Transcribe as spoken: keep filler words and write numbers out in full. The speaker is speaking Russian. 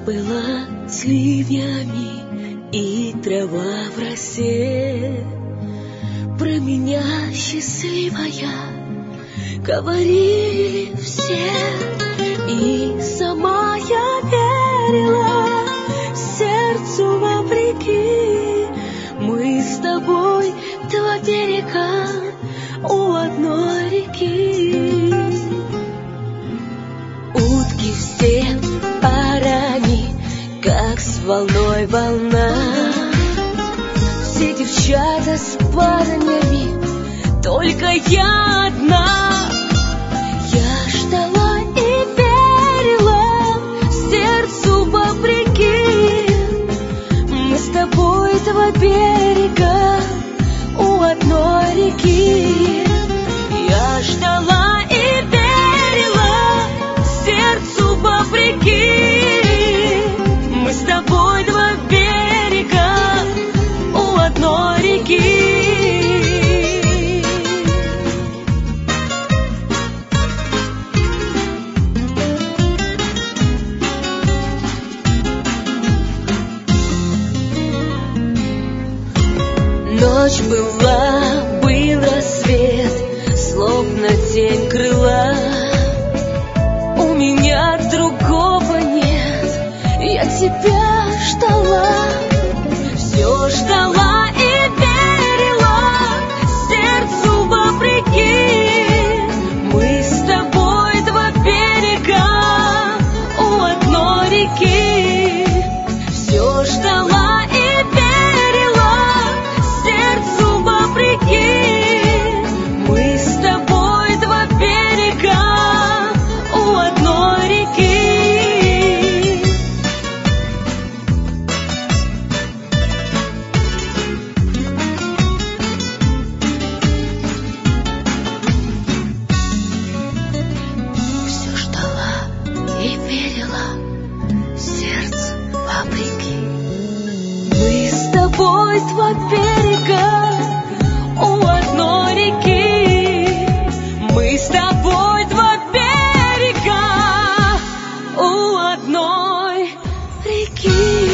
была с ливнями и трава в росе. Про меня счастливая говорили все, и сама я верила сердцу вопреки. Мы с тобой два берега у одной реки. Утки все парами, как с волной волна. Все девчата с парнями, только я одна. Я ждала и верила сердцу вопреки. Мы с тобой два берега у одной реки. Я ждала и верила сердцу вопреки. Мы с тобой два берега у одной реки. Ночь была, был рассвет, словно тень крыла. У меня другого нет, я тебя ждала. Все ждала и верила сердцу вопреки. Мы с тобой два берега у одной реки. Все ждала и верила сердцу вопреки. Мы с тобой два берега у одной реки. Все ждала и верила сердцу вопреки. Мы с тобой два берега у одной реки. Мы с тобой два берега у одной реки.